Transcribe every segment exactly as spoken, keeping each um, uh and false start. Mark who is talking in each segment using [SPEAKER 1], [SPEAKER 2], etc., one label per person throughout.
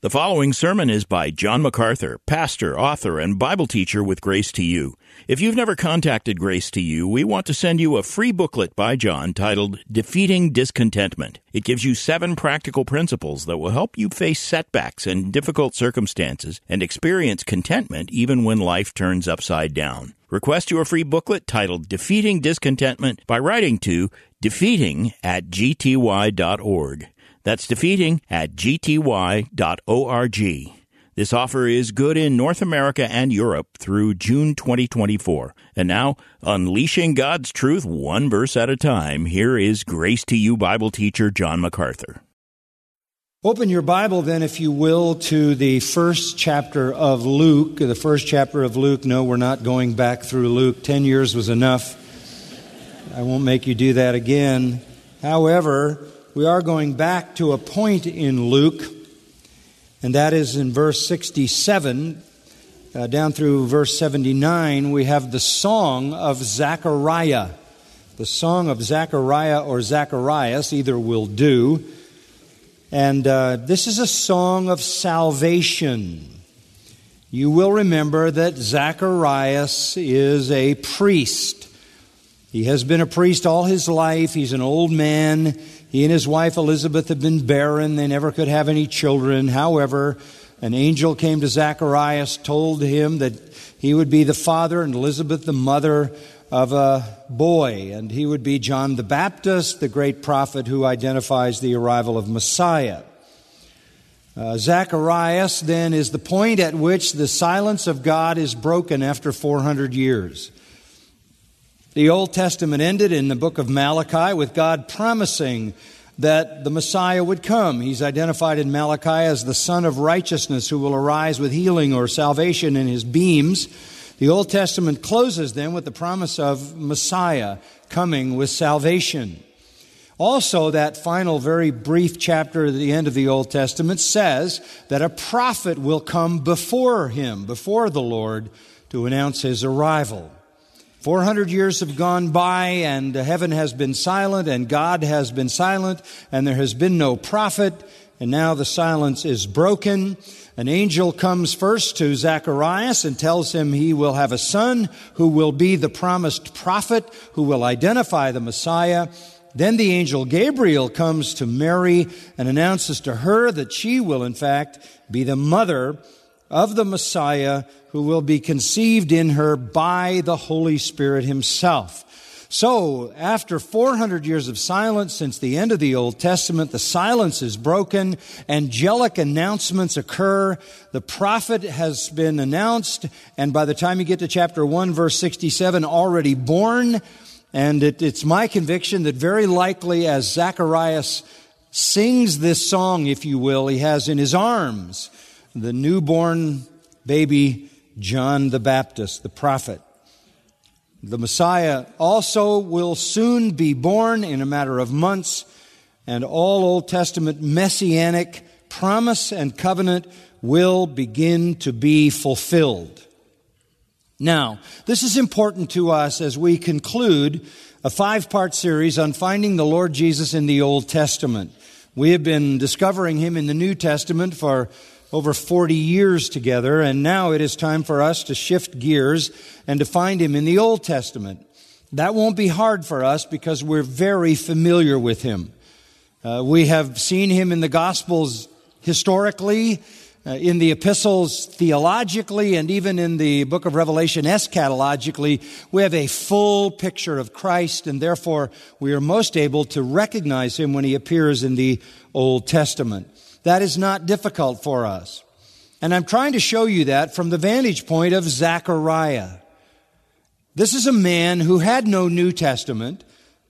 [SPEAKER 1] The following sermon is by John MacArthur, pastor, author, and Bible teacher with Grace to You. If you've never contacted Grace to You, we want to send you a free booklet by John titled Defeating Discontentment. It gives you seven practical principles that will help you face setbacks and difficult circumstances and experience contentment even when life turns upside down. Request your free booklet titled Defeating Discontentment by writing to defeating at g t y dot org. That's defeating at g t y dot org. This offer is good in North America and Europe through June twenty twenty-four. And now, unleashing God's truth one verse at a time, here is Grace to You Bible teacher John MacArthur.
[SPEAKER 2] Open your Bible then, if you will, to the first chapter of Luke. The first chapter of Luke. No, we're not going back through Luke. Ten years was enough. I won't make you do that again. However, we are going back to a point in Luke, and that is in verse sixty-seven, uh, down through verse seventy-nine, we have the song of Zechariah. The song of Zechariah or Zacharias, either will do. And uh, this is a song of salvation. You will remember that Zacharias is a priest. He has been a priest all his life. He's an old man. He and his wife Elizabeth have been barren. They never could have any children. However, an angel came to Zacharias, told him that he would be the father and Elizabeth the mother of a boy. And he would be John the Baptist, the great prophet who identifies the arrival of Messiah. Uh, Zacharias then is the point at which the silence of God is broken after four hundred years. The Old Testament ended in the book of Malachi with God promising that the Messiah would come. He's identified in Malachi as the Son of Righteousness who will arise with healing or salvation in his beams. The Old Testament closes then with the promise of Messiah coming with salvation. Also, that final very brief chapter at the end of the Old Testament says that a prophet will come before him, before the Lord, to announce his arrival. Four hundred years have gone by, and heaven has been silent, and God has been silent, and there has been no prophet, and now the silence is broken. An angel comes first to Zacharias and tells him he will have a son who will be the promised prophet, who will identify the Messiah. Then the angel Gabriel comes to Mary and announces to her that she will, in fact, be the mother of the Messiah who will be conceived in her by the Holy Spirit himself. So, after four hundred years of silence since the end of the Old Testament, the silence is broken. Angelic announcements occur. The prophet has been announced, and by the time you get to chapter one, verse sixty-seven, already born. And it, it's my conviction that very likely as Zacharias sings this song, if you will, he has in his arms the newborn baby John the Baptist, the prophet. The Messiah also will soon be born in a matter of months, and all Old Testament messianic promise and covenant will begin to be fulfilled. Now, this is important to us as we conclude a five-part series on finding the Lord Jesus in the Old Testament. We have been discovering him in the New Testament for over forty years together, and now it is time for us to shift gears and to find him in the Old Testament. That won't be hard for us because we're very familiar with him. Uh, we have seen him in the Gospels historically, uh, in the epistles theologically, and even in the book of Revelation eschatologically. We have a full picture of Christ, and therefore we are most able to recognize him when he appears in the Old Testament. That is not difficult for us. And I'm trying to show you that from the vantage point of Zechariah. This is a man who had no New Testament,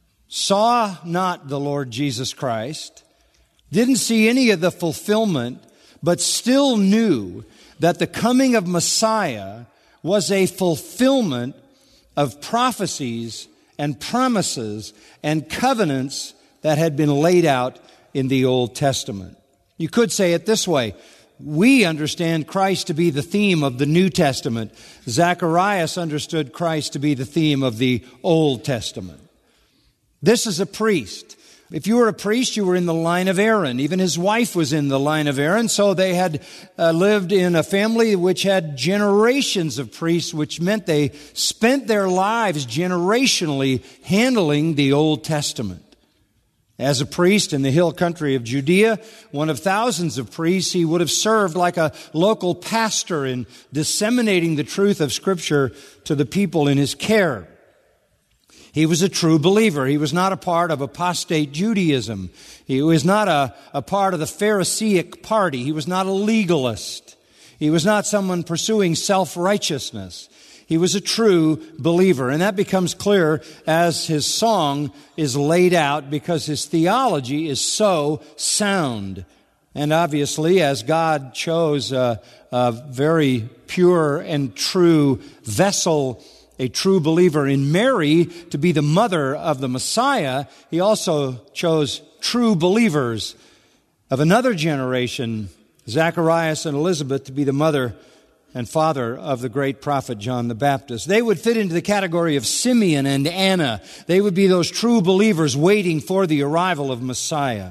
[SPEAKER 2] saw not the Lord Jesus Christ, didn't see any of the fulfillment, but still knew that the coming of Messiah was a fulfillment of prophecies and promises and covenants that had been laid out in the Old Testament. You could say it this way. We understand Christ to be the theme of the New Testament. Zacharias understood Christ to be the theme of the Old Testament. This is a priest. If you were a priest, you were in the line of Aaron. Even his wife was in the line of Aaron. So they had uh, lived in a family which had generations of priests, which meant they spent their lives generationally handling the Old Testament. As a priest in the hill country of Judea, one of thousands of priests, he would have served like a local pastor in disseminating the truth of Scripture to the people in his care. He was a true believer. He was not a part of apostate Judaism. He was not a, a part of the Pharisaic party. He was not a legalist. He was not someone pursuing self-righteousness. He was a true believer. And that becomes clear as his song is laid out because his theology is so sound. And obviously, as God chose a, a very pure and true vessel, a true believer in Mary to be the mother of the Messiah, he also chose true believers of another generation, Zacharias and Elizabeth, to be the mother and father of the great prophet John the Baptist. They would fit into the category of Simeon and Anna. They would be those true believers waiting for the arrival of Messiah.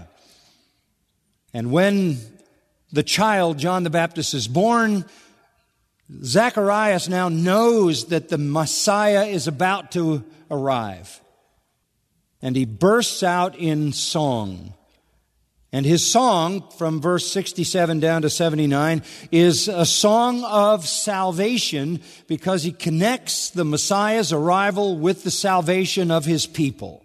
[SPEAKER 2] And when the child, John the Baptist, is born, Zacharias now knows that the Messiah is about to arrive. And he bursts out in song. And his song, from verse sixty-seven down to seventy-nine, is a song of salvation because he connects the Messiah's arrival with the salvation of his people.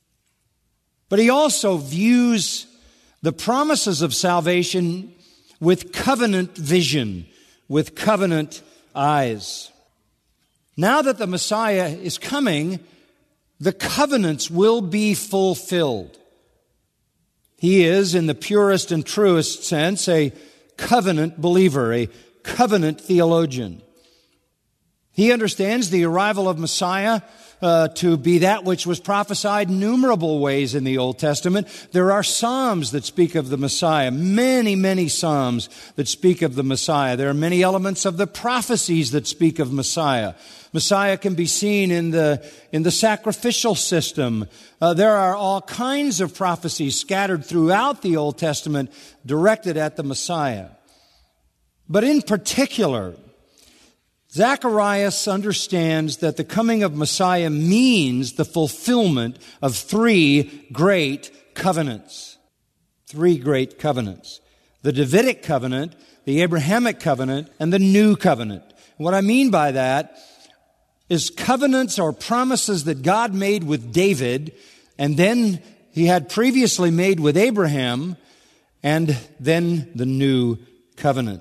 [SPEAKER 2] But he also views the promises of salvation with covenant vision, with covenant eyes. Now that the Messiah is coming, the covenants will be fulfilled. He is, in the purest and truest sense, a covenant believer, a covenant theologian. He understands the arrival of Messiah uh, to be that which was prophesied innumerable ways in the Old Testament. There are Psalms that speak of the Messiah, many, many Psalms that speak of the Messiah. There are many elements of the prophecies that speak of Messiah. Messiah can be seen in the in the sacrificial system. Uh, there are all kinds of prophecies scattered throughout the Old Testament directed at the Messiah. But in particular, Zacharias understands that the coming of Messiah means the fulfillment of three great covenants. Three great covenants. The Davidic covenant, the Abrahamic covenant, and the New covenant. What I mean by that is covenants or promises that God made with David, and then he had previously made with Abraham, and then the new covenant.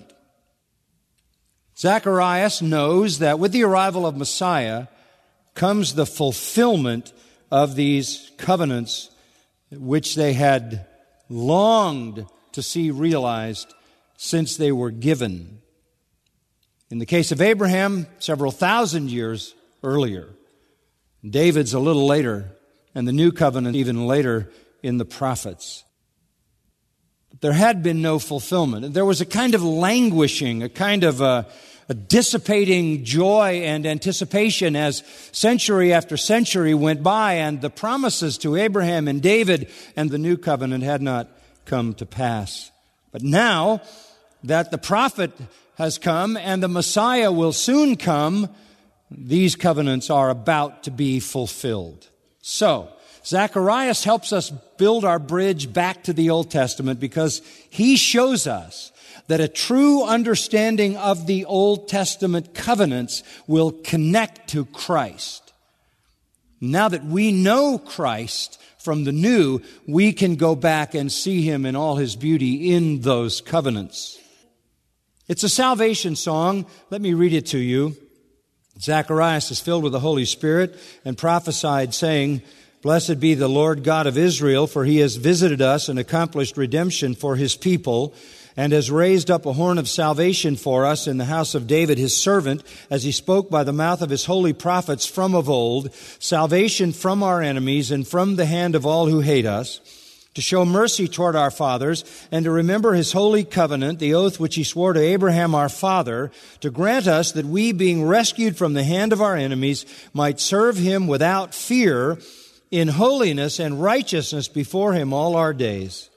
[SPEAKER 2] Zacharias knows that with the arrival of Messiah comes the fulfillment of these covenants which they had longed to see realized since they were given. In the case of Abraham, several thousand years earlier. David's a little later, and the new covenant even later in the prophets. But there had been no fulfillment. There was a kind of languishing, a kind of a, a dissipating joy and anticipation as century after century went by, and the promises to Abraham and David and the new covenant had not come to pass. But now that the prophet has come and the Messiah will soon come, these covenants are about to be fulfilled. So, Zacharias helps us build our bridge back to the Old Testament because he shows us that a true understanding of the Old Testament covenants will connect to Christ. Now that we know Christ from the new, we can go back and see him in all his beauty in those covenants. It's a salvation song. Let me read it to you. Zacharias is filled with the Holy Spirit and prophesied, saying, "Blessed be the Lord God of Israel, for he has visited us and accomplished redemption for his people, and has raised up a horn of salvation for us in the house of David his servant, as he spoke by the mouth of his holy prophets from of old, salvation from our enemies and from the hand of all who hate us, to show mercy toward our fathers, and to remember his holy covenant, the oath which he swore to Abraham our father, to grant us that we, being rescued from the hand of our enemies, might serve him without fear, in holiness and righteousness before Him all our days.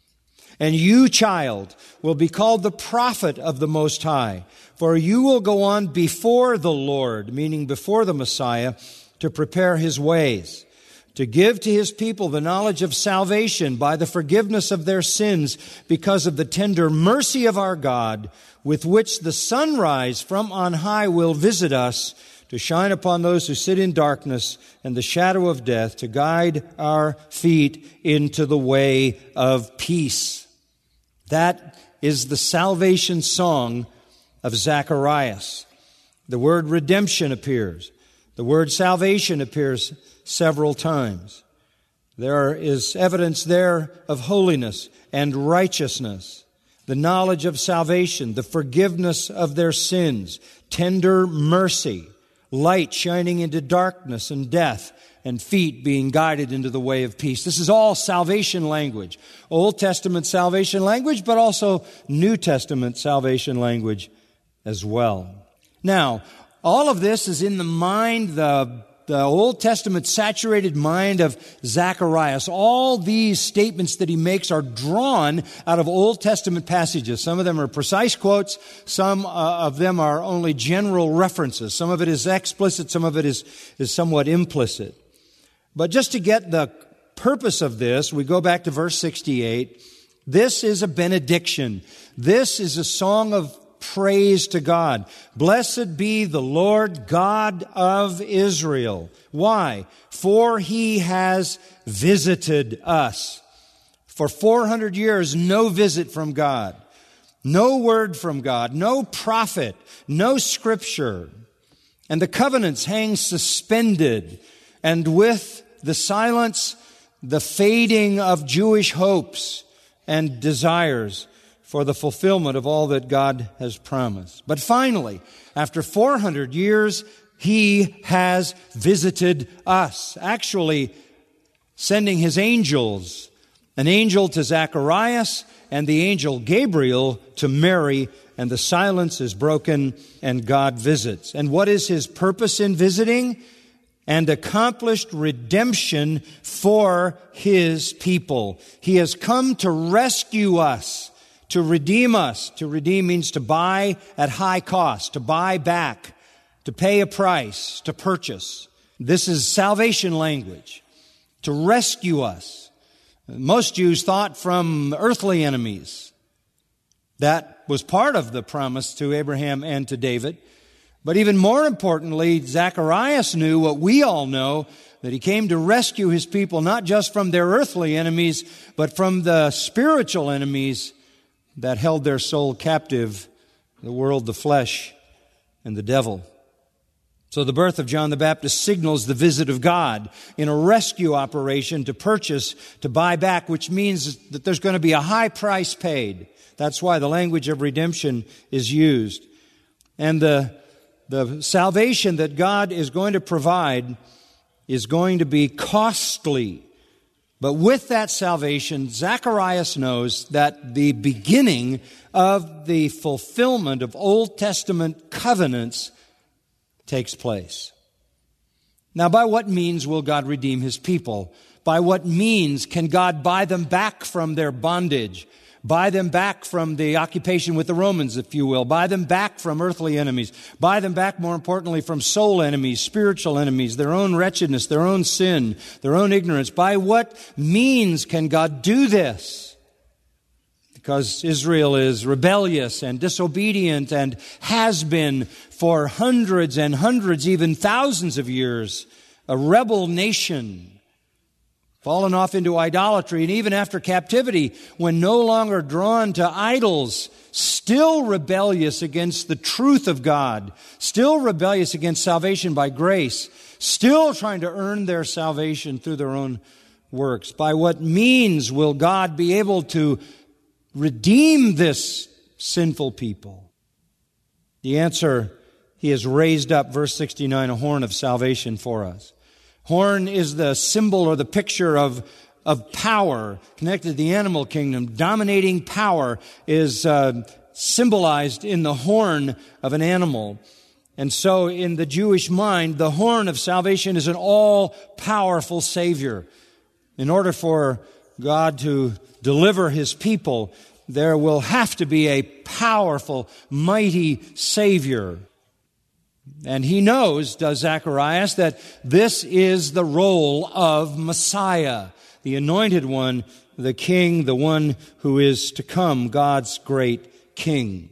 [SPEAKER 2] And you, child, will be called the prophet of the Most High, for you will go on before the Lord, meaning before the Messiah, to prepare His ways, to give to His people the knowledge of salvation by the forgiveness of their sins because of the tender mercy of our God, with which the sunrise from on high will visit us, to shine upon those who sit in darkness and the shadow of death, to guide our feet into the way of peace. That is the salvation song of Zacharias. The word redemption appears. The word salvation appears several times. There is evidence there of holiness and righteousness, the knowledge of salvation, the forgiveness of their sins, tender mercy, light shining into darkness and death, and feet being guided into the way of peace. This is all salvation language. Old Testament salvation language, but also New Testament salvation language as well. Now, all of this is in the mind, the, the Old Testament saturated mind of Zacharias. All these statements that he makes are drawn out of Old Testament passages. Some of them are precise quotes. Some uh, of them are only general references. Some of it is explicit. Some of it is, is somewhat implicit. But just to get the purpose of this, we go back to verse sixty-eight. This is a benediction. This is a song of praise to God. Blessed be the Lord God of Israel. Why? For He has visited us. For four hundred years, no visit from God. No word from God. No prophet. No scripture. And the covenants hang suspended. And with the silence, the fading of Jewish hopes and desires for the fulfillment of all that God has promised. But finally, after four hundred years, He has visited us, actually sending His angels, an angel to Zacharias and the angel Gabriel to Mary, and the silence is broken and God visits. And what is His purpose in visiting? And accomplished redemption for His people. He has come to rescue us, to redeem us. To redeem means to buy at high cost, to buy back, to pay a price, to purchase. This is salvation language, to rescue us. Most Jews thought from earthly enemies. That was part of the promise to Abraham and to David. But even more importantly, Zacharias knew what we all know, that he came to rescue his people not just from their earthly enemies, but from the spiritual enemies that held their soul captive, the world, the flesh, and the devil. So the birth of John the Baptist signals the visit of God in a rescue operation to purchase, to buy back, which means that there's going to be a high price paid. That's why the language of redemption is used. And the The salvation that God is going to provide is going to be costly. But with that salvation, Zacharias knows that the beginning of the fulfillment of Old Testament covenants takes place. Now, by what means will God redeem His people? By what means can God buy them back from their bondage? Buy them back from the occupation with the Romans, if you will. Buy them back from earthly enemies. Buy them back, more importantly, from soul enemies, spiritual enemies, their own wretchedness, their own sin, their own ignorance. By what means can God do this? Because Israel is rebellious and disobedient and has been for hundreds and hundreds, even thousands of years, a rebel nation. Fallen off into idolatry, and even after captivity, when no longer drawn to idols, still rebellious against the truth of God, still rebellious against salvation by grace, still trying to earn their salvation through their own works. By what means will God be able to redeem this sinful people? The answer, He has raised up, verse sixty-nine, a horn of salvation for us. Horn is the symbol or the picture of, of power connected to the animal kingdom. Dominating power is uh, symbolized in the horn of an animal. And so in the Jewish mind, the horn of salvation is an all-powerful Savior. In order for God to deliver His people, there will have to be a powerful, mighty Savior. And he knows, does Zacharias, that this is the role of Messiah, the anointed one, the King, the one who is to come, God's great King.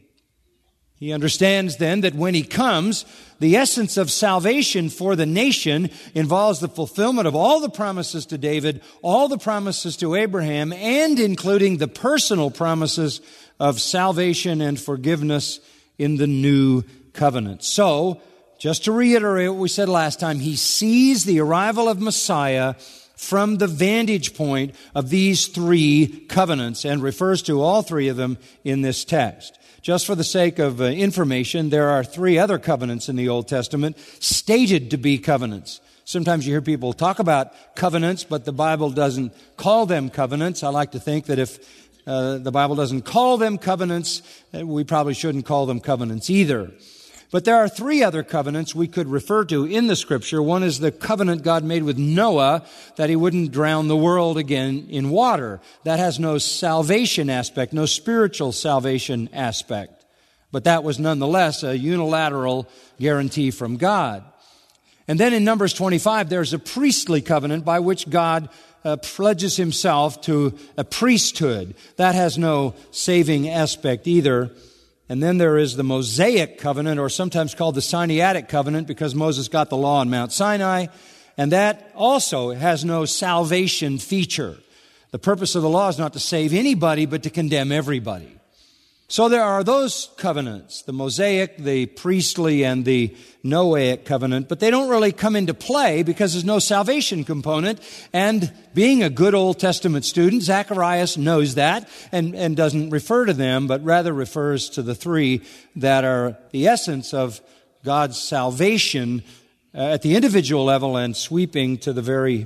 [SPEAKER 2] He understands then that when He comes, the essence of salvation for the nation involves the fulfillment of all the promises to David, all the promises to Abraham, and including the personal promises of salvation and forgiveness in the new covenant. So, just to reiterate what we said last time, he sees the arrival of Messiah from the vantage point of these three covenants and refers to all three of them in this text. Just for the sake of uh, information, there are three other covenants in the Old Testament stated to be covenants. Sometimes you hear people talk about covenants, but the Bible doesn't call them covenants. I like to think that if uh, the Bible doesn't call them covenants, we probably shouldn't call them covenants either. But there are three other covenants we could refer to in the Scripture. One is the covenant God made with Noah that he wouldn't drown the world again in water. That has no salvation aspect, no spiritual salvation aspect. But that was nonetheless a unilateral guarantee from God. And then in Numbers twenty-five, there's a priestly covenant by which God uh, pledges Himself to a priesthood. That has no saving aspect either. And then there is the Mosaic covenant, or sometimes called the Sinaitic covenant, because Moses got the law on Mount Sinai. And that also has no salvation feature. The purpose of the law is not to save anybody, but to condemn everybody. So there are those covenants, the Mosaic, the priestly, and the Noahic covenant, but they don't really come into play because there's no salvation component. And being a good Old Testament student, Zacharias knows that and, and doesn't refer to them, but rather refers to the three that are the essence of God's salvation uh, at the individual level and sweeping to the very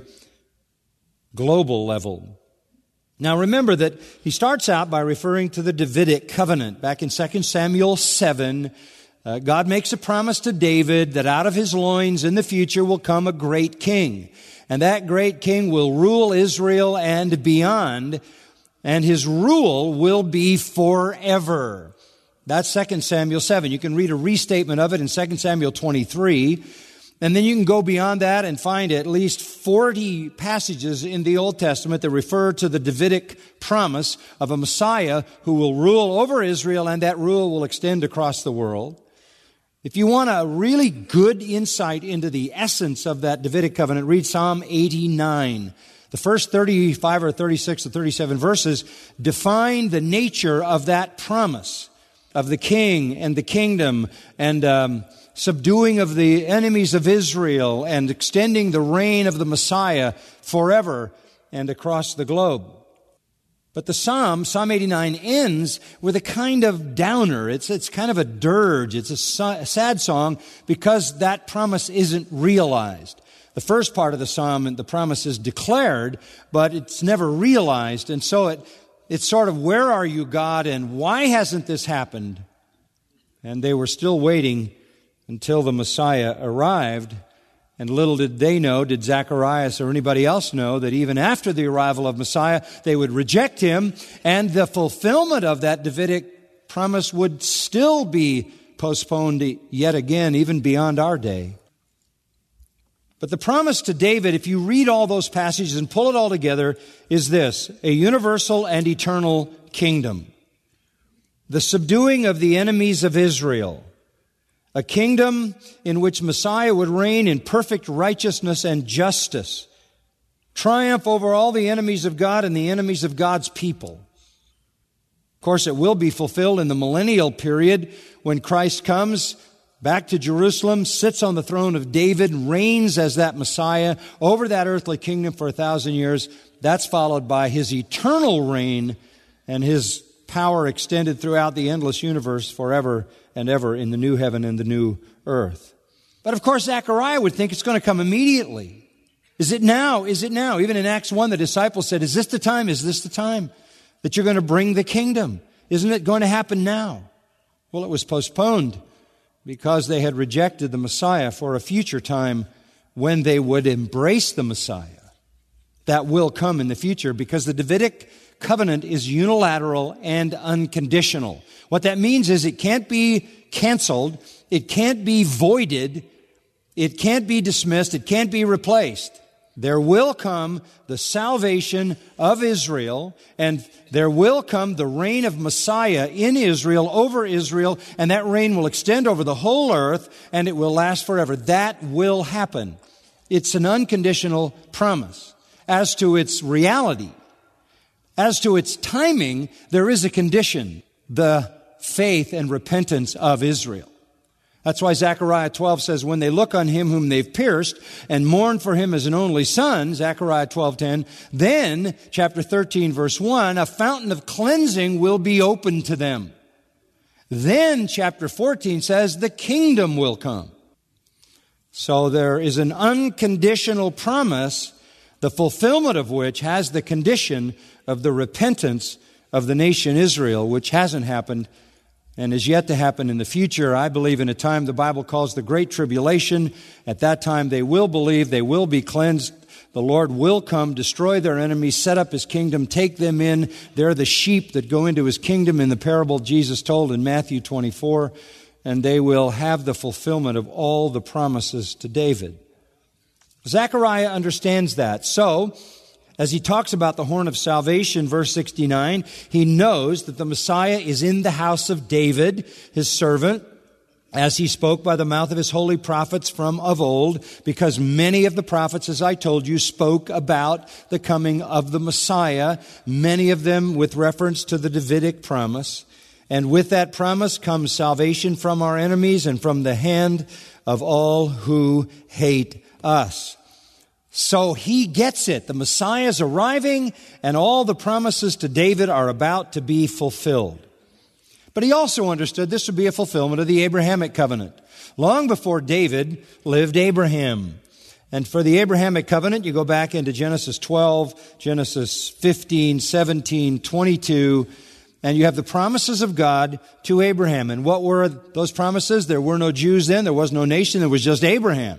[SPEAKER 2] global level. Now remember that he starts out by referring to the Davidic covenant. Back in Second Samuel seven, uh, God makes a promise to David that out of his loins in the future will come a great king. And that great king will rule Israel and beyond, and his rule will be forever. That's Second Samuel seven. You can read a restatement of it in Second Samuel twenty-three. And then you can go beyond that and find at least forty passages in the Old Testament that refer to the Davidic promise of a Messiah who will rule over Israel, and that rule will extend across the world. If you want a really good insight into the essence of that Davidic covenant, read Psalm eighty-nine. The first thirty-five or thirty-six or thirty-seven verses define the nature of that promise of the king and the kingdom and um subduing of the enemies of Israel and extending the reign of the Messiah forever and across the globe. But the Psalm, Psalm eighty-nine, ends with a kind of downer. It's, it's kind of a dirge. It's a, so, a sad song because that promise isn't realized. The first part of the Psalm, the promise is declared, but it's never realized. And so it, it's sort of, where are you, God, and why hasn't this happened? And they were still waiting until the Messiah arrived. And little did they know, did Zacharias or anybody else know, that even after the arrival of Messiah, they would reject him, and the fulfillment of that Davidic promise would still be postponed yet again, even beyond our day. But the promise to David, if you read all those passages and pull it all together, is this: a universal and eternal kingdom, the subduing of the enemies of Israel, a kingdom in which Messiah would reign in perfect righteousness and justice, triumph over all the enemies of God and the enemies of God's people. Of course, it will be fulfilled in the millennial period when Christ comes back to Jerusalem, sits on the throne of David, reigns as that Messiah over that earthly kingdom for a thousand years. That's followed by his eternal reign and his power extended throughout the endless universe forever and ever in the new heaven and the new earth. But of course, Zechariah would think it's going to come immediately. Is it now? Is it now? Even in Acts one, the disciples said, is this the time? Is this the time that you're going to bring the kingdom? Isn't it going to happen now? Well, it was postponed because they had rejected the Messiah, for a future time when they would embrace the Messiah. That will come in the future, because the Davidic covenant is unilateral and unconditional. What that means is it can't be canceled, it can't be voided, it can't be dismissed, it can't be replaced. There will come the salvation of Israel, and there will come the reign of Messiah in Israel, over Israel, and that reign will extend over the whole earth, and it will last forever. That will happen. It's an unconditional promise. As to its reality, as to its timing, there is a condition: the faith and repentance of Israel. That's why Zechariah twelve says, when they look on him whom they've pierced and mourn for him as an only son, Zechariah twelve ten, then, chapter thirteen, verse one, a fountain of cleansing will be opened to them. Then, chapter fourteen says, the kingdom will come. So there is an unconditional promise, the fulfillment of which has the condition of the repentance of the nation Israel, which hasn't happened and is yet to happen in the future. I believe in a time the Bible calls the Great Tribulation. At that time they will believe, they will be cleansed. The Lord will come, destroy their enemies, set up His kingdom, take them in. They're the sheep that go into His kingdom in the parable Jesus told in Matthew twenty-four. And they will have the fulfillment of all the promises to David. Zechariah understands that. So, as he talks about the horn of salvation, verse sixty-nine, he knows that the Messiah is in the house of David, his servant, as he spoke by the mouth of his holy prophets from of old, because many of the prophets, as I told you, spoke about the coming of the Messiah, many of them with reference to the Davidic promise. And with that promise comes salvation from our enemies and from the hand of all who hate us. So he gets it. The Messiah is arriving, and all the promises to David are about to be fulfilled. But he also understood this would be a fulfillment of the Abrahamic covenant. Long before David lived Abraham. And for the Abrahamic covenant, you go back into Genesis twelve, Genesis fifteen, seventeen, twenty-two, and you have the promises of God to Abraham. And what were those promises? There were no Jews then, there was no nation, there was just Abraham.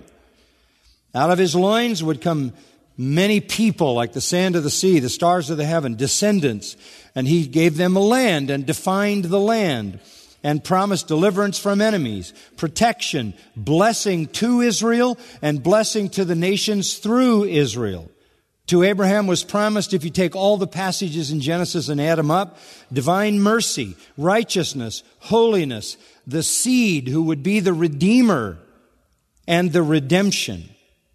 [SPEAKER 2] Out of his loins would come many people like the sand of the sea, the stars of the heaven, descendants. And he gave them a land and defined the land and promised deliverance from enemies, protection, blessing to Israel, and blessing to the nations through Israel. To Abraham was promised, if you take all the passages in Genesis and add them up, divine mercy, righteousness, holiness, the seed who would be the Redeemer, and the redemption.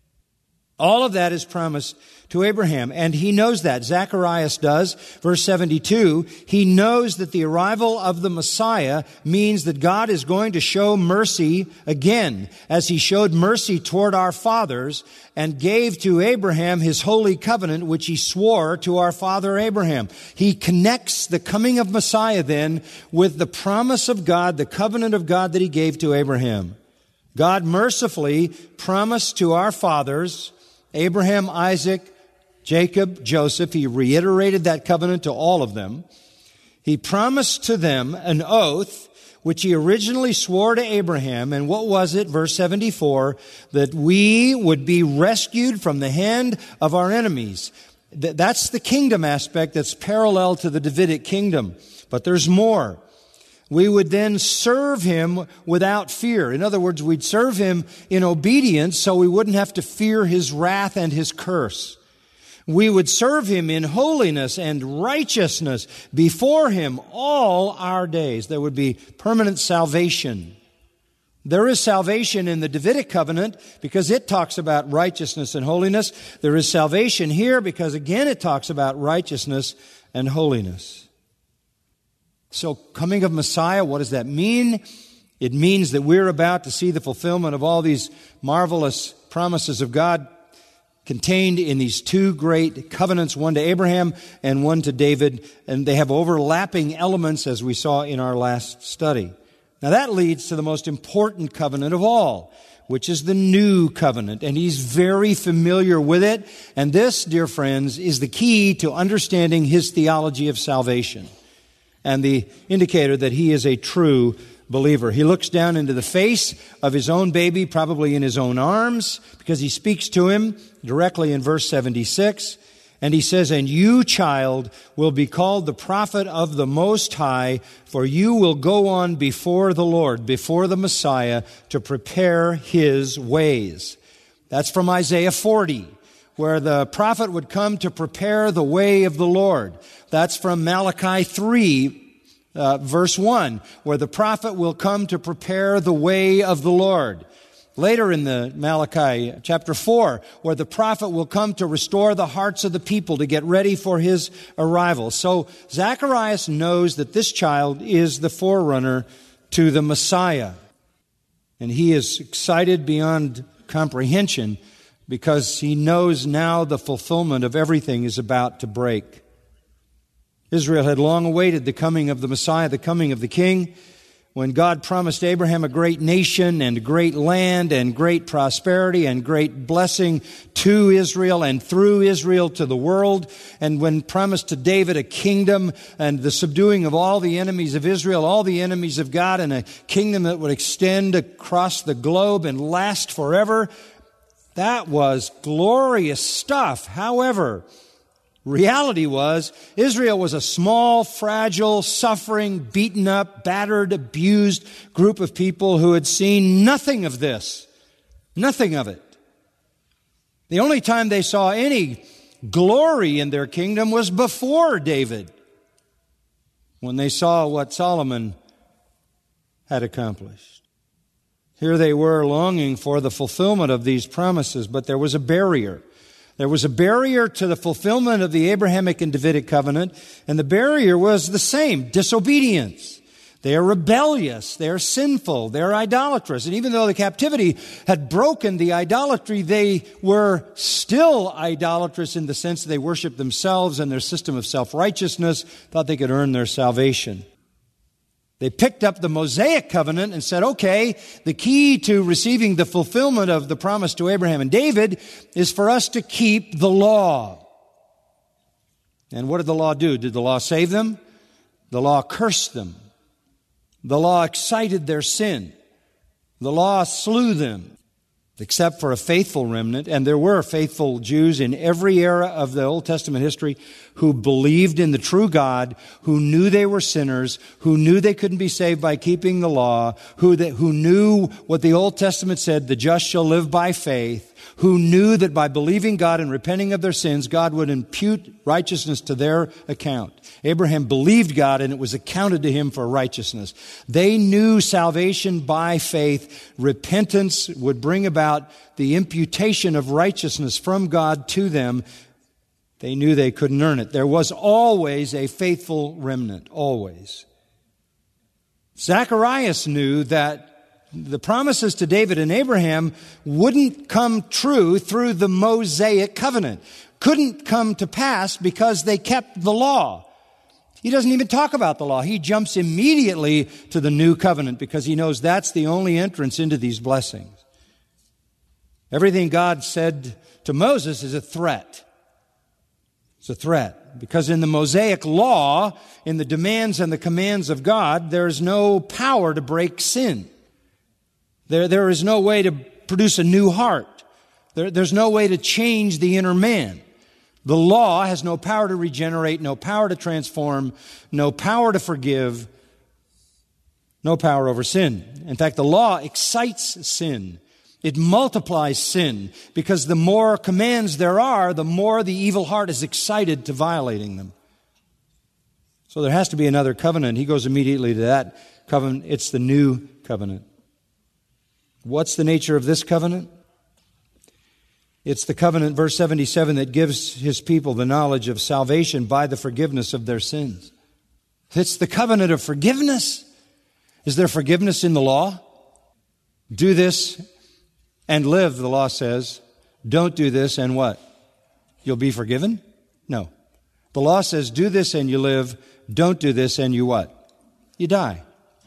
[SPEAKER 2] All of that is promised to Abraham, and he knows that. Zacharias does. Verse seventy-two, he knows that the arrival of the Messiah means that God is going to show mercy again, as He showed mercy toward our fathers and gave to Abraham His holy covenant, which He swore to our father Abraham. He connects the coming of Messiah then with the promise of God, the covenant of God that He gave to Abraham. God mercifully promised to our fathers, Abraham, Isaac, Jacob, Joseph. He reiterated that covenant to all of them. He promised to them an oath which He originally swore to Abraham. And what was it? Verse seventy-four, that we would be rescued from the hand of our enemies. That's the kingdom aspect that's parallel to the Davidic kingdom. But there's more. We would then serve Him without fear. In other words, we'd serve Him in obedience so we wouldn't have to fear His wrath and His curse. We would serve Him in holiness and righteousness before Him all our days. There would be permanent salvation. There is salvation in the Davidic covenant because it talks about righteousness and holiness. There is salvation here because, again, it talks about righteousness and holiness. So, coming of Messiah, what does that mean? It means that we're about to see the fulfillment of all these marvelous promises of God contained in these two great covenants, one to Abraham and one to David, and they have overlapping elements as we saw in our last study. Now that leads to the most important covenant of all, which is the new covenant, and He's very familiar with it, and this, dear friends, is the key to understanding His theology of salvation, and the indicator that He is a true believer. He looks down into the face of his own baby, probably in his own arms, because he speaks to him directly in verse seventy-six. And he says, "And you, child, will be called the prophet of the Most High, for you will go on before the Lord, before the Messiah, to prepare His ways." That's from Isaiah forty, where the prophet would come to prepare the way of the Lord. That's from Malachi three, uh, verse one, where the prophet will come to prepare the way of the Lord. Later in the Malachi chapter four, where the prophet will come to restore the hearts of the people to get ready for his arrival. So Zacharias knows that this child is the forerunner to the Messiah. And he is excited beyond comprehension because he knows now the fulfillment of everything is about to break. Israel had long awaited the coming of the Messiah, the coming of the King. When God promised Abraham a great nation and great land and great prosperity and great blessing to Israel and through Israel to the world, and when promised to David a kingdom and the subduing of all the enemies of Israel, all the enemies of God, and a kingdom that would extend across the globe and last forever, that was glorious stuff. However, reality was, Israel was a small, fragile, suffering, beaten up, battered, abused group of people who had seen nothing of this. Nothing of it. The only time they saw any glory in their kingdom was before David, when they saw what Solomon had accomplished. Here they were longing for the fulfillment of these promises, but there was a barrier. There was a barrier to the fulfillment of the Abrahamic and Davidic covenant, and the barrier was the same, disobedience. They are rebellious, they are sinful, they are idolatrous. And even though the captivity had broken the idolatry, they were still idolatrous in the sense that they worshiped themselves and their system of self-righteousness, thought they could earn their salvation. They picked up the Mosaic covenant and said, okay, the key to receiving the fulfillment of the promise to Abraham and David is for us to keep the law. And what did the law do? Did the law save them? The law cursed them. The law excited their sin. The law slew them, except for a faithful remnant. And there were faithful Jews in every era of the Old Testament history who believed in the true God, who knew they were sinners, who knew they couldn't be saved by keeping the law, who, that, who knew what the Old Testament said, the just shall live by faith, who knew that by believing God and repenting of their sins, God would impute righteousness to their account. Abraham believed God and it was accounted to him for righteousness. They knew salvation by faith. Repentance would bring about the imputation of righteousness from God to them. They knew they couldn't earn it. There was always a faithful remnant, always. Zacharias knew that the promises to David and Abraham wouldn't come true through the Mosaic covenant. Couldn't come to pass because they kept the law. He doesn't even talk about the law. He jumps immediately to the new covenant because he knows that's the only entrance into these blessings. Everything God said to Moses is a threat. It's a threat. Because in the Mosaic law, in the demands and the commands of God, there is no power to break sin. There, there is no way to produce a new heart. There, there's no way to change the inner man. The law has no power to regenerate, no power to transform, no power to forgive, no power over sin. In fact, the law excites sin. It multiplies sin because the more commands there are, the more the evil heart is excited to violating them. So there has to be another covenant. He goes immediately to that covenant. It's the new covenant. What's the nature of this covenant? It's the covenant, verse seventy-seven, that gives His people the knowledge of salvation by the forgiveness of their sins. It's the covenant of forgiveness. Is there forgiveness in the law? Do this and live, the law says. Don't do this and what? You'll be forgiven? No. The law says do this and you live. Don't do this and you what? You die.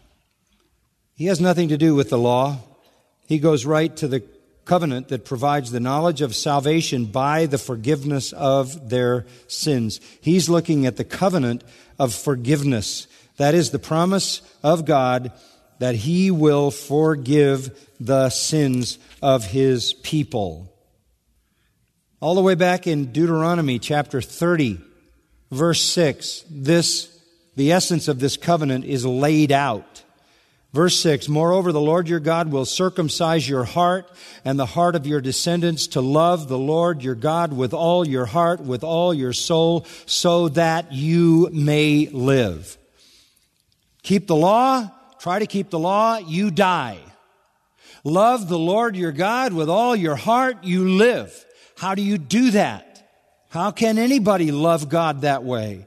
[SPEAKER 2] He has nothing to do with the law. He goes right to the covenant that provides the knowledge of salvation by the forgiveness of their sins. He's looking at the covenant of forgiveness. That is the promise of God that He will forgive the sins of His people. All the way back in Deuteronomy chapter thirty, verse six, this, the essence of this covenant is laid out. Verse six, moreover, the Lord your God will circumcise your heart and the heart of your descendants to love the Lord your God with all your heart, with all your soul, so that you may live. Keep the law, try to keep the law, you die. Love the Lord your God with all your heart, you live. How do you do that? How can anybody love God that way?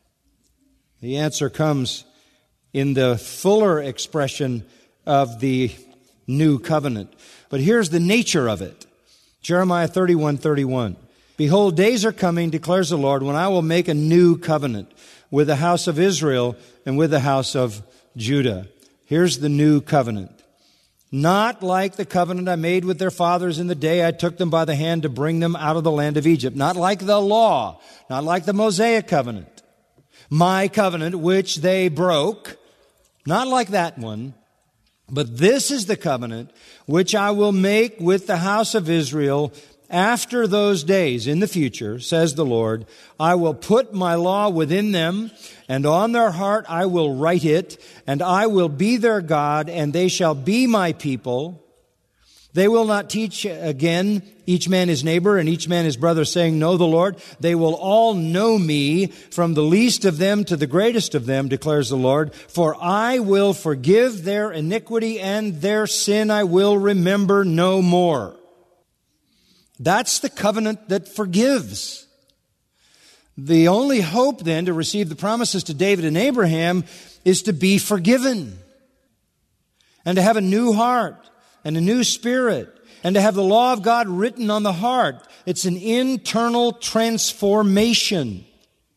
[SPEAKER 2] The answer comes in the fuller expression of the new covenant. But here's the nature of it. Jeremiah thirty-one thirty-one. Behold, days are coming, declares the Lord, when I will make a new covenant with the house of Israel and with the house of Judah. Here's the new covenant. Not like the covenant I made with their fathers in the day I took them by the hand to bring them out of the land of Egypt. Not like the law, not like the Mosaic covenant. My covenant, which they broke. Not like that one. But this is the covenant which I will make with the house of Israel after those days in the future, says the Lord. I will put my law within them, and on their heart I will write it, and I will be their God, and they shall be my people. They will not teach again each man his neighbor and each man his brother, saying, know the Lord. They will all know me, from the least of them to the greatest of them, declares the Lord. For I will forgive their iniquity, and their sin I will remember no more. That's the covenant that forgives. The only hope then to receive the promises to David and Abraham is to be forgiven and to have a new heart and a new spirit and to have the law of God written on the heart. It's an internal transformation.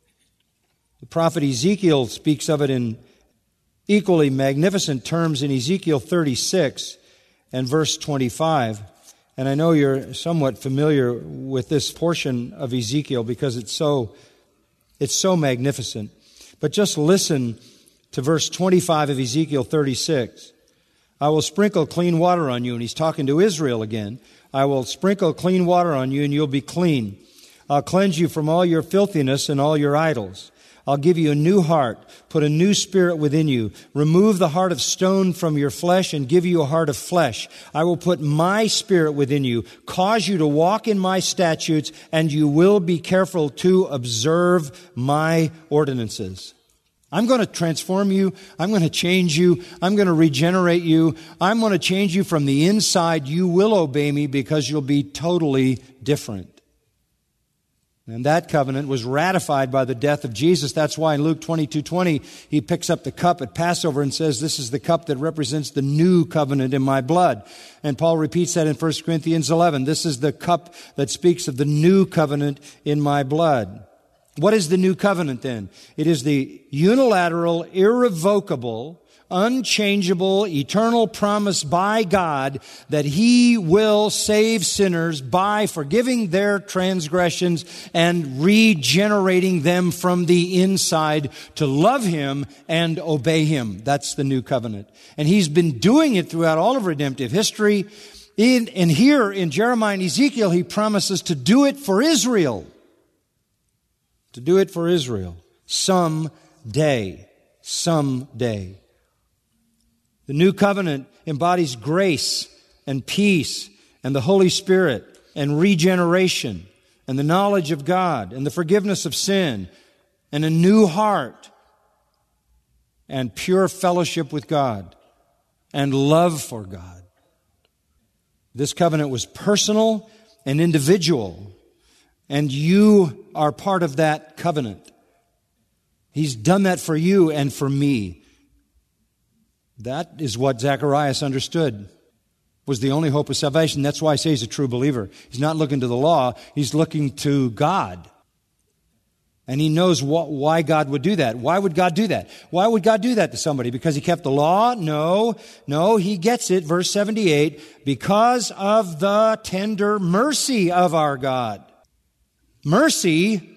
[SPEAKER 2] The prophet Ezekiel speaks of it in equally magnificent terms in Ezekiel thirty-six and verse twenty-five. And I know you're somewhat familiar with this portion of Ezekiel because it's so, it's so magnificent. But just listen to verse twenty-five of Ezekiel thirty-six. I will sprinkle clean water on you. And he's talking to Israel again. I will sprinkle clean water on you and you'll be clean. I'll cleanse you from all your filthiness and all your idols. I'll give you a new heart, put a new spirit within you, remove the heart of stone from your flesh and give you a heart of flesh. I will put my spirit within you, cause you to walk in my statutes, and you will be careful to observe my ordinances. I'm going to transform you. I'm going to change you. I'm going to regenerate you. I'm going to change you from the inside. You will obey me because you'll be totally different. And that covenant was ratified by the death of Jesus. That's why in Luke twenty-two twenty, he picks up the cup at Passover and says, this is the cup that represents the new covenant in my blood. And Paul repeats that in First Corinthians eleven. This is the cup that speaks of the new covenant in my blood. What is the new covenant then? It is the unilateral, irrevocable, unchangeable, eternal promise by God that He will save sinners by forgiving their transgressions and regenerating them from the inside to love Him and obey Him. That's the new covenant. And He's been doing it throughout all of redemptive history. In, and here in Jeremiah and Ezekiel, He promises to do it for Israel. To do it for Israel. Someday. Someday. The new covenant embodies grace and peace and the Holy Spirit and regeneration and the knowledge of God and the forgiveness of sin and a new heart and pure fellowship with God and love for God. This covenant was personal and individual, and you are part of that covenant. He's done that for you and for me. That is what Zacharias understood was the only hope of salvation. That's why I say he's a true believer. He's not looking to the law. He's looking to God. And he knows what, why God would do that. Why would God do that? Why would God do that to somebody? Because he kept the law? No. No, he gets it. Verse seventy-eight. Because of the tender mercy of our God. Mercy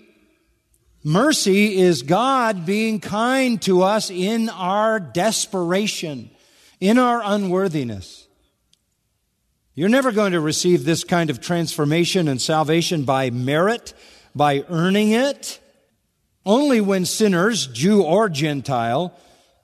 [SPEAKER 2] Mercy is God being kind to us in our desperation, in our unworthiness. You're never going to receive this kind of transformation and salvation by merit, by earning it. Only when sinners, Jew or Gentile,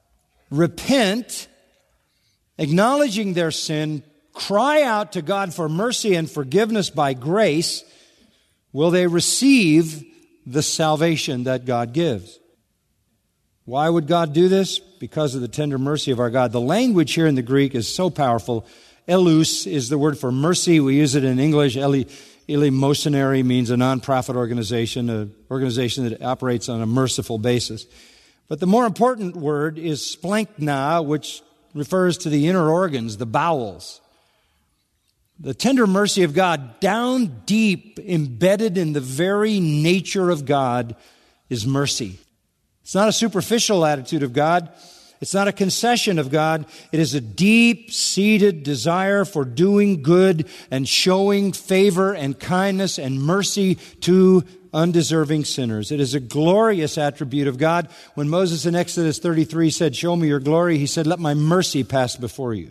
[SPEAKER 2] repent, acknowledging their sin, cry out to God for mercy and forgiveness by grace, will they receive the salvation that God gives. Why would God do this? Because of the tender mercy of our God. The language here in the Greek is so powerful. Elus is the word for mercy. We use it in English. Eli, eleemosynary means a nonprofit organization, an organization that operates on a merciful basis. But the more important word is splankna, which refers to the inner organs, the bowels. The tender mercy of God, down deep, embedded in the very nature of God, is mercy. It's not a superficial attitude of God. It's not a concession of God. It is a deep-seated desire for doing good and showing favor and kindness and mercy to undeserving sinners. It is a glorious attribute of God. When Moses in Exodus thirty-three said, "Show me your glory," he said, "Let my mercy pass before you."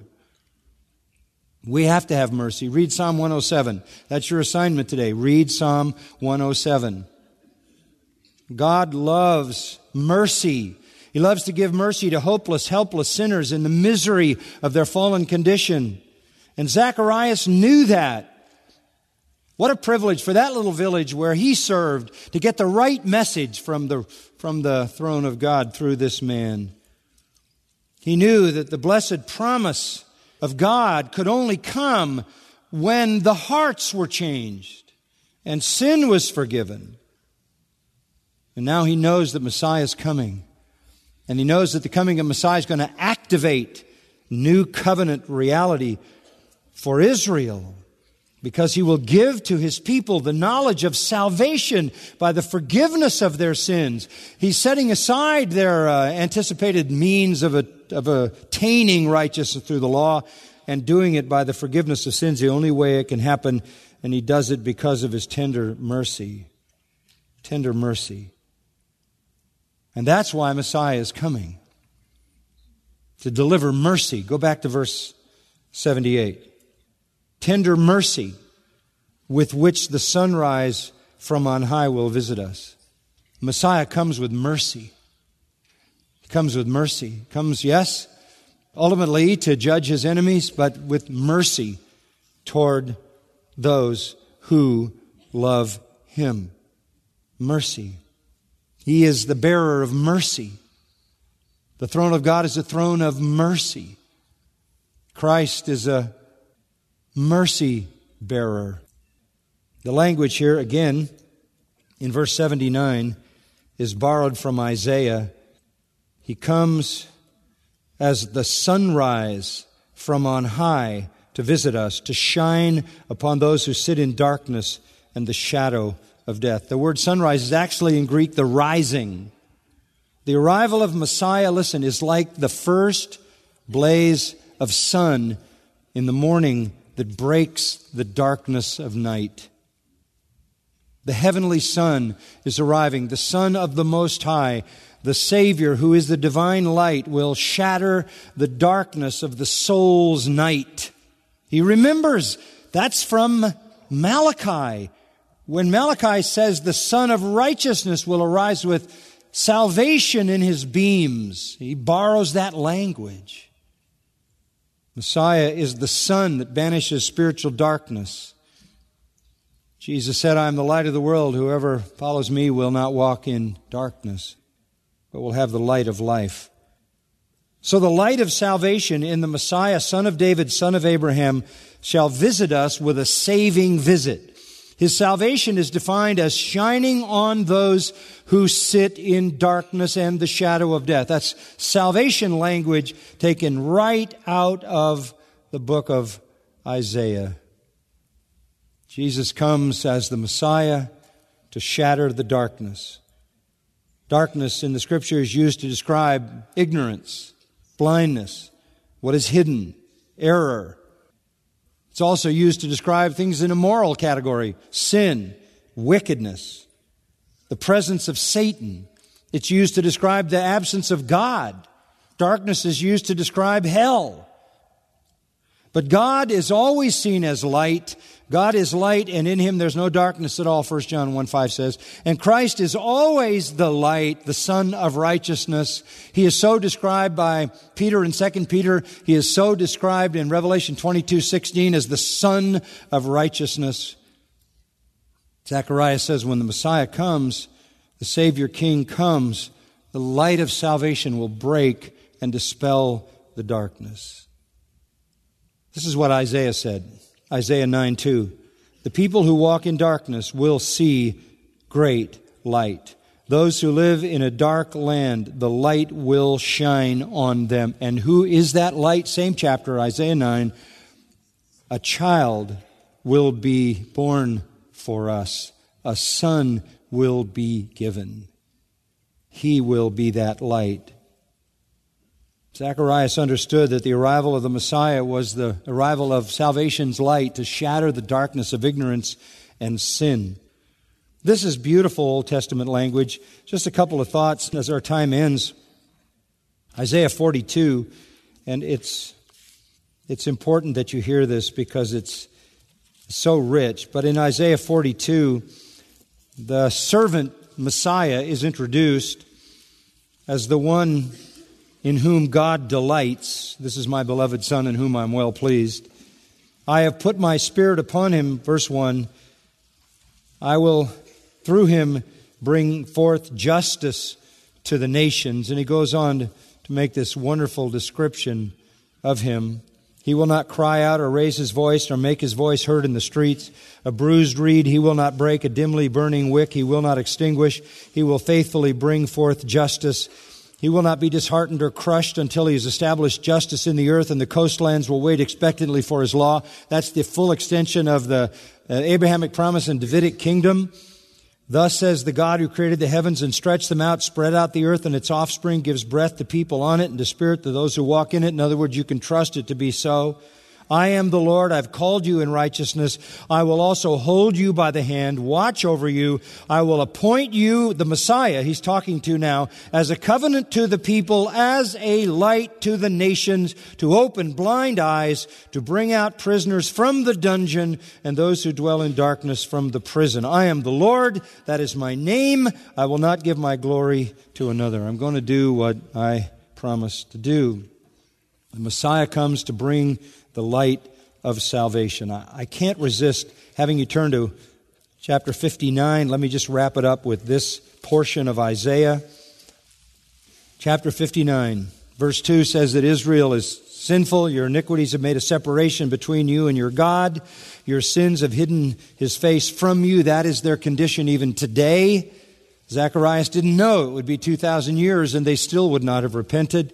[SPEAKER 2] We have to have mercy. Read Psalm one oh seven. That's your assignment today. Read Psalm one oh seven. God loves mercy. He loves to give mercy to hopeless, helpless sinners in the misery of their fallen condition. And Zacharias knew that. What a privilege for that little village where he served to get the right message from the, from the throne of God through this man. He knew that the blessed promise of God could only come when the hearts were changed and sin was forgiven. And now he knows that Messiah is coming. And he knows that the coming of Messiah is going to activate new covenant reality for Israel, because he will give to his people the knowledge of salvation by the forgiveness of their sins. He's setting aside their uh, anticipated means of, a, of attaining righteousness through the law and doing it by the forgiveness of sins, the only way it can happen, and he does it because of his tender mercy. Tender mercy. And that's why Messiah is coming, to deliver mercy. Go back to verse seventy-eight. Tender mercy with which the sunrise from on high will visit us. Messiah comes with mercy. He comes with mercy. He comes, yes, ultimately to judge his enemies, but with mercy toward those who love him. Mercy. He is the bearer of mercy. The throne of God is a throne of mercy. Christ is a mercy bearer. The language here, again, in verse seventy-nine, is borrowed from Isaiah. He comes as the sunrise from on high to visit us, to shine upon those who sit in darkness and the shadow of death. The word sunrise is actually in Greek the rising. The arrival of Messiah, listen, is like the first blaze of sun in the morning that breaks the darkness of night. The heavenly Son is arriving, the Son of the Most High. The Savior, who is the divine light, will shatter the darkness of the soul's night. He remembers. That's from Malachi. When Malachi says the Son of Righteousness will arise with salvation in his beams, he borrows that language. Messiah is the sun that banishes spiritual darkness. Jesus said, "I am the light of the world. Whoever follows me will not walk in darkness, but will have the light of life." So the light of salvation in the Messiah, Son of David, Son of Abraham, shall visit us with a saving visit. His salvation is defined as shining on those who sit in darkness and the shadow of death. That's salvation language taken right out of the book of Isaiah. Jesus comes as the Messiah to shatter the darkness. Darkness in the Scripture is used to describe ignorance, blindness, what is hidden, error. It's also used to describe things in a moral category: sin, wickedness, the presence of Satan. It's used to describe the absence of God. Darkness is used to describe hell. But God is always seen as light. God is light, and in Him there's no darkness at all, First John one five says. And Christ is always the light, the Son of righteousness. He is so described by Peter in Second Peter. He is so described in Revelation twenty-two sixteen as the Son of righteousness. Zechariah says when the Messiah comes, the Savior King comes, the light of salvation will break and dispel the darkness. This is what Isaiah said. Isaiah nine two. The people who walk in darkness will see great light. Those who live in a dark land, the light will shine on them. And who is that light? Same chapter, Isaiah nine. A child will be born for us. A son will be given. He will be that light. Zacharias understood that the arrival of the Messiah was the arrival of salvation's light to shatter the darkness of ignorance and sin. This is beautiful Old Testament language. Just a couple of thoughts as our time ends. Isaiah forty-two, and it's it's important that you hear this because it's so rich. But in Isaiah forty-two, the servant Messiah is introduced as the one in whom God delights. This is my beloved Son in whom I am well pleased. I have put my Spirit upon him, verse one. I will, through him, bring forth justice to the nations. And he goes on to, to make this wonderful description of him. He will not cry out or raise his voice or make his voice heard in the streets. A bruised reed he will not break, a dimly burning wick he will not extinguish. He will faithfully bring forth justice. He will not be disheartened or crushed until he has established justice in the earth, and the coastlands will wait expectantly for his law. That's the full extension of the uh, Abrahamic promise and Davidic kingdom. Thus says the God who created the heavens and stretched them out, spread out the earth and its offspring, gives breath to people on it and to spirit to those who walk in it. In other words, you can trust it to be so. I am the Lord, I've called you in righteousness. I will also hold you by the hand, watch over you. I will appoint you, the Messiah, he's talking to now, as a covenant to the people, as a light to the nations, to open blind eyes, to bring out prisoners from the dungeon, and those who dwell in darkness from the prison. I am the Lord, that is my name. I will not give my glory to another. I'm going to do what I promised to do. The Messiah comes to bring the light of salvation. I, I can't resist having you turn to chapter fifty-nine. Let me just wrap it up with this portion of Isaiah. Chapter fifty-nine, verse two says that Israel is sinful. Your iniquities have made a separation between you and your God. Your sins have hidden his face from you. That is their condition even today. Zacharias didn't know it would be two thousand years and they still would not have repented.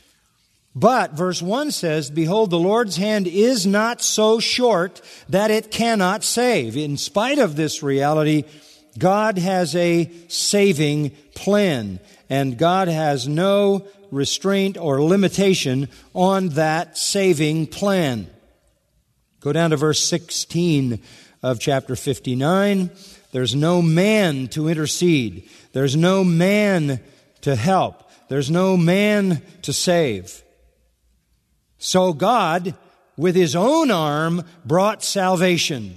[SPEAKER 2] But verse one says, behold, the Lord's hand is not so short that it cannot save. In spite of this reality, God has a saving plan, and God has no restraint or limitation on that saving plan. Go down to verse sixteen of chapter fifty-nine. There's no man to intercede. There's no man to help. There's no man to save. So God, with his own arm, brought salvation.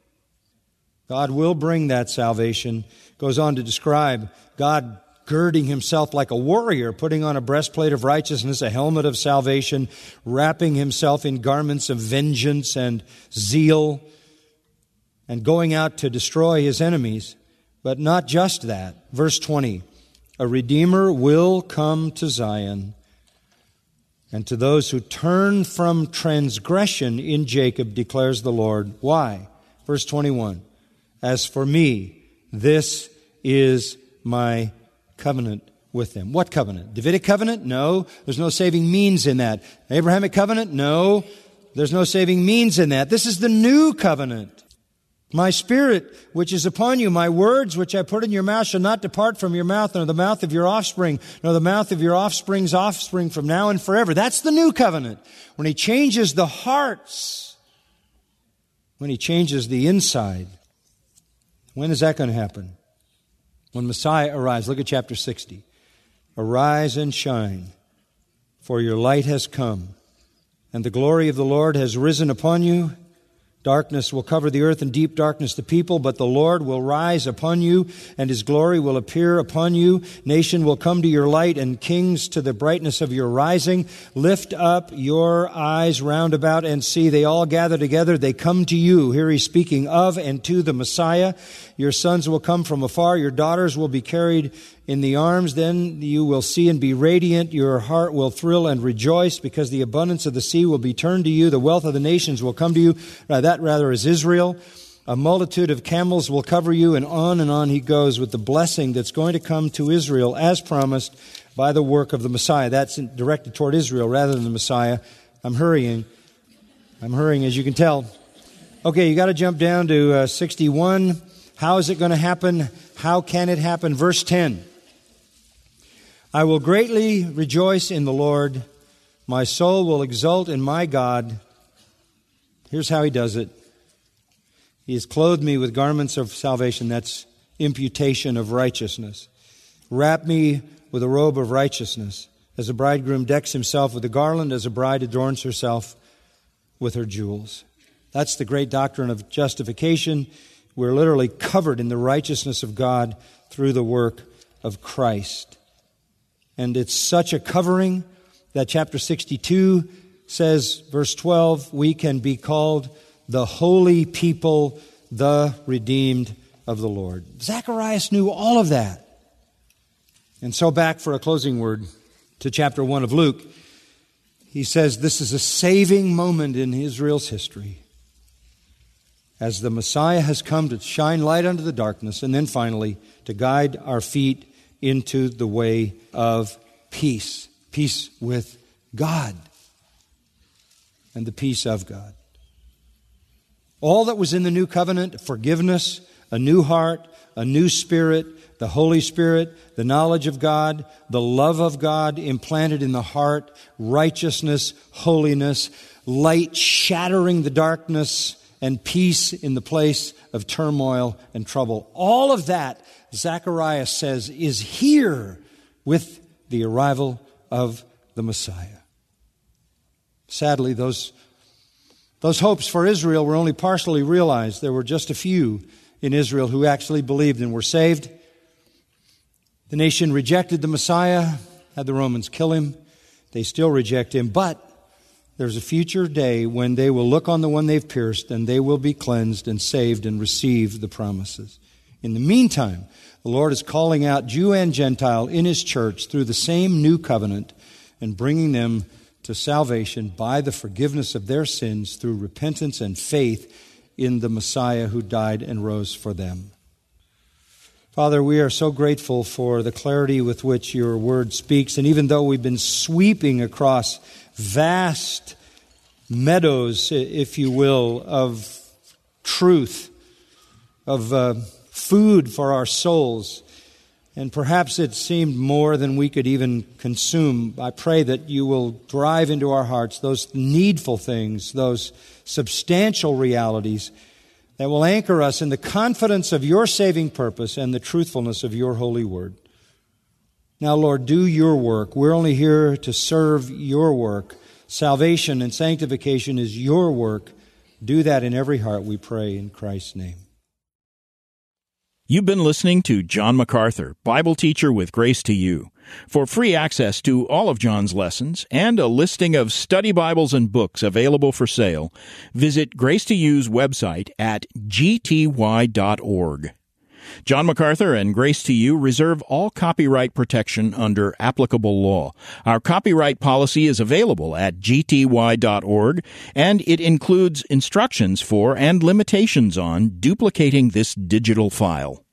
[SPEAKER 2] God will bring that salvation. Goes on to describe God girding himself like a warrior, putting on a breastplate of righteousness, a helmet of salvation, wrapping himself in garments of vengeance and zeal, and going out to destroy his enemies. But not just that. Verse twenty, a Redeemer will come to Zion, and to those who turn from transgression in Jacob, declares the Lord. Why? Verse twenty-one, as for me, this is my covenant with them. What covenant? Davidic covenant? No. There's no saving means in that. Abrahamic covenant? No. There's no saving means in that. This is the new covenant. My Spirit, which is upon you, my words, which I put in your mouth, shall not depart from your mouth, nor the mouth of your offspring, nor the mouth of your offspring's offspring from now and forever. That's the new covenant. When he changes the hearts, when he changes the inside. When is that going to happen? When Messiah arrives. Look at chapter sixty. Arise and shine, for your light has come, And the glory of the Lord has risen upon you. Darkness will cover the earth and deep darkness the people, but the Lord will rise upon you, and His glory will appear upon you. Nation will come to your light, and kings to the brightness of your rising. Lift up your eyes round about and see. They all gather together. They come to you. Here He's speaking of and to the Messiah. Your sons will come from afar. Your daughters will be carried in the arms. Then you will see and be radiant. Your heart will thrill and rejoice, because the abundance of the sea will be turned to you. The wealth of the nations will come to you. Uh, that rather is Israel. A multitude of camels will cover you, and on and on he goes with the blessing that's going to come to Israel as promised by the work of the Messiah. That's directed toward Israel rather than the Messiah. I'm hurrying. I'm hurrying, as you can tell. Okay, you got to jump down to uh, sixty-one. How is it going to happen? How can it happen? Verse ten. I will greatly rejoice in the Lord. My soul will exult in my God. Here's how He does it. He has clothed me with garments of salvation. That's imputation of righteousness. Wrap me with a robe of righteousness. As a bridegroom decks himself with a garland, as a bride adorns herself with her jewels. That's the great doctrine of justification. We're literally covered in the righteousness of God through the work of Christ. And it's such a covering that chapter sixty-two says, verse twelve, we can be called the holy people, the redeemed of the Lord. Zacharias knew all of that. And so back for a closing word to chapter one of Luke. He says this is a saving moment in Israel's history, as the Messiah has come to shine light unto the darkness, and then finally to guide our feet into the way of peace. Peace with God and the peace of God. All that was in the new covenant, forgiveness, a new heart, a new spirit, the Holy Spirit, the knowledge of God, the love of God implanted in the heart, righteousness, holiness, light shattering the darkness, and peace in the place of turmoil and trouble. All of that, Zacharias says, is here with the arrival of the Messiah. Sadly, those, those hopes for Israel were only partially realized. There were just a few in Israel who actually believed and were saved. The nation rejected the Messiah, had the Romans kill him. They still reject him, but there's a future day when they will look on the one they've pierced, and they will be cleansed and saved and receive the promises. In the meantime, the Lord is calling out Jew and Gentile in His church through the same new covenant and bringing them to salvation by the forgiveness of their sins through repentance and faith in the Messiah who died and rose for them. Father, we are so grateful for the clarity with which Your Word speaks. And even though we've been sweeping across vast meadows, if you will, of truth, of uh, food for our souls, and perhaps it seemed more than we could even consume, I pray that You will drive into our hearts those needful things, those substantial realities that will anchor us in the confidence of Your saving purpose and the truthfulness of Your holy word. Now, Lord, do Your work. We're only here to serve Your work. Salvation and sanctification is Your work. Do that in every heart, we pray, in Christ's name.
[SPEAKER 1] You've been listening to John MacArthur, Bible teacher with Grace to You. For free access to all of John's lessons and a listing of study Bibles and books available for sale, visit Grace to You's website at g t y dot org. John MacArthur and Grace to You reserve all copyright protection under applicable law. Our copyright policy is available at g t y dot org, and it includes instructions for and limitations on duplicating this digital file.